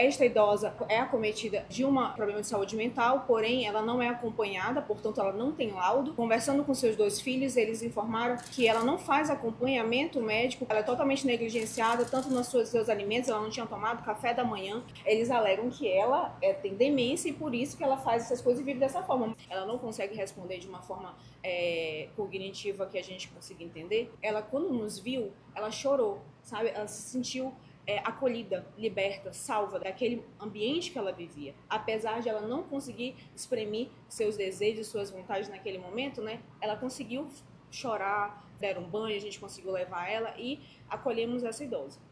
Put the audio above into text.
Esta idosa é acometida de um problema de saúde mental, porém ela não é acompanhada, portanto ela não tem laudo. Conversando com seus 2 filhos, eles informaram que ela não faz acompanhamento médico, ela é totalmente negligenciada, tanto nos seus alimentos, ela não tinha tomado café da manhã. Eles alegam que ela tem demência e por isso que ela faz essas coisas e vive dessa forma. Ela não consegue responder de uma forma cognitiva que a gente consiga entender. Ela, quando nos viu, ela chorou, sabe? Ela se sentiu acolhida, liberta, salva daquele ambiente que ela vivia. Apesar de ela não conseguir exprimir seus desejos, suas vontades naquele momento, né? Ela conseguiu chorar, deram um banho, a gente conseguiu levar ela e acolhemos essa idosa.